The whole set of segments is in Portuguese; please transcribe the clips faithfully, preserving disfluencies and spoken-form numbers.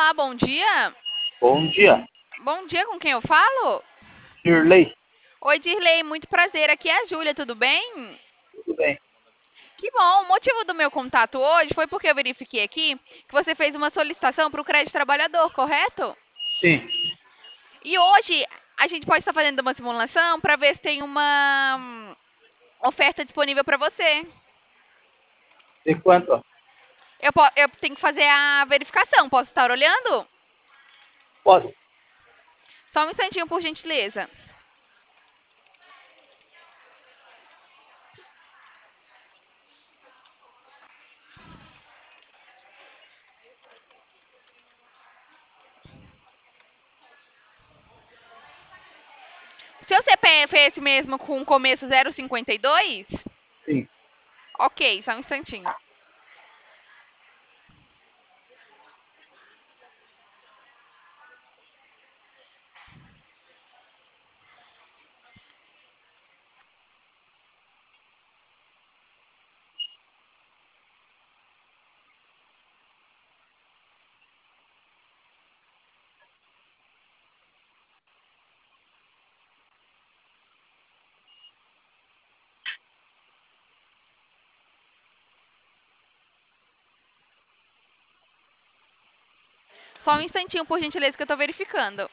Olá, bom dia. Bom dia, Bom dia, com quem eu falo? Dirley. Oi, Dirley, muito prazer. Aqui é a Júlia, tudo bem? Tudo bem? Que bom. O motivo do meu contato hoje foi porque eu verifiquei aqui que você fez uma solicitação para o crédito trabalhador, correto? Sim. E hoje a gente pode estar fazendo uma simulação para ver se tem uma hum, oferta disponível para você. De quanto? Eu, po- eu tenho que fazer a verificação. Posso estar olhando? Pode. Só um instantinho, por gentileza. Seu C P F é esse mesmo com começo zero cinquenta e dois? Sim. Ok, só um instantinho. Só um instantinho, por gentileza, que eu estou verificando.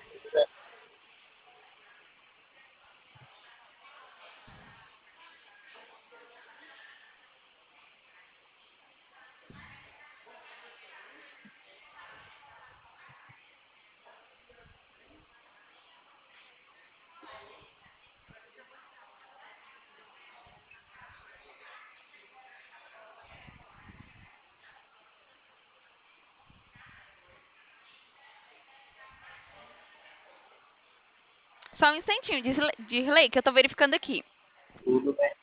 Só um instantinho, Dirley, que eu estou verificando aqui. Tudo bem.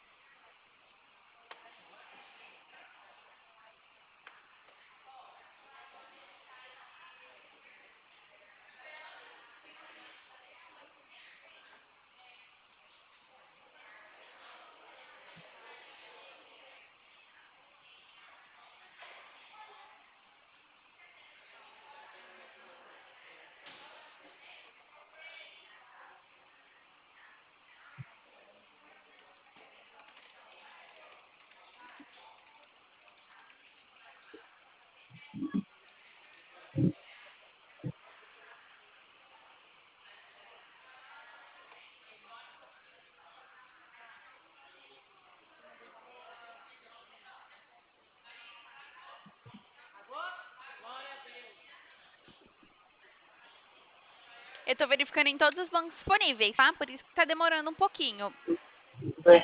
Eu estou verificando em todos os bancos disponíveis, tá? Por isso que está demorando um pouquinho. Tudo bem.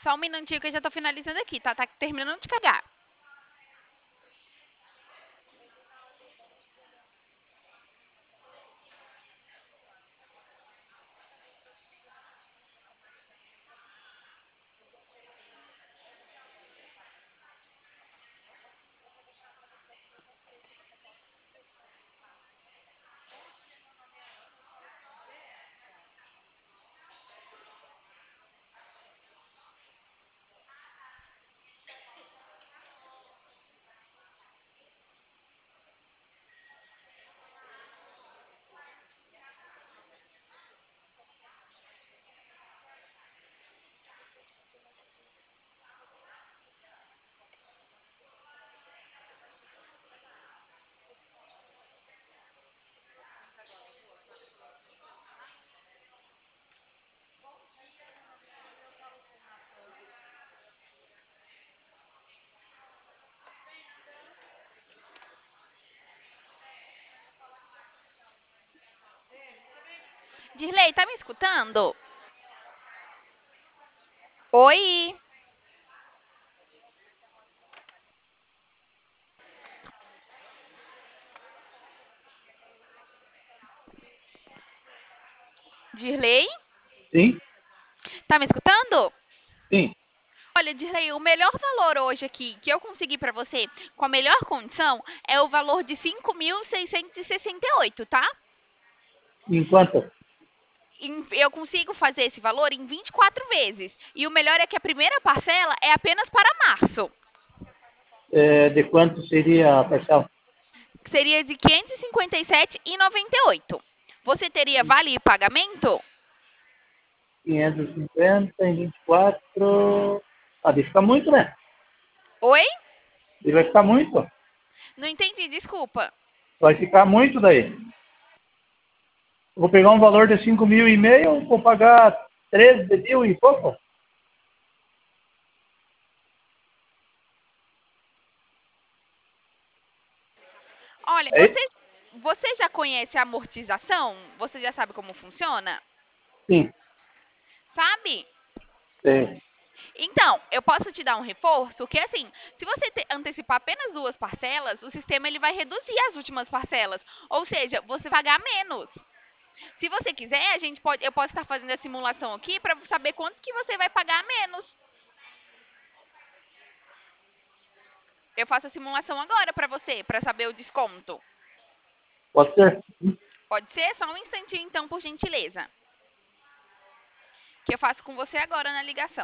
Só um minutinho que eu já tô finalizando aqui, tá? Tá terminando de cagar. Dirley, tá me escutando? Oi? Dirley? Sim? Tá me escutando? Sim. Olha, Dirley, o melhor valor hoje aqui que eu consegui pra você, com a melhor condição, é o valor de cinco mil seiscentos e sessenta e oito, tá? Enquanto? Em- Eu consigo fazer esse valor em vinte e quatro vezes. E o melhor é que a primeira parcela é apenas para março. É, de quanto seria a parcela? Que seria de quinhentos e cinquenta e sete reais e noventa e oito centavos. Você teria vale pagamento? quinhentos e cinquenta em vinte e quatro. Ah, deixa ficar muito, né? Oi? Ele vai ficar muito. Não entendi, desculpa. Vai ficar muito daí. Vou pegar um valor de cinco mil e meio, vou pagar treze mil e pouco. Olha, É isso? você, você já conhece a amortização? Você já sabe como funciona? Sim. Sabe? Sim. Então, eu posso te dar um reforço que assim, se você te- antecipar apenas duas parcelas, o sistema ele vai reduzir as últimas parcelas, ou seja, você vai pagar menos. Se você quiser, a gente pode, eu posso estar fazendo a simulação aqui para saber quanto que você vai pagar menos. Eu faço a simulação agora para você, para saber o desconto. Pode ser? Pode ser? Só um instantinho então, por gentileza. Que eu faço com você agora na ligação.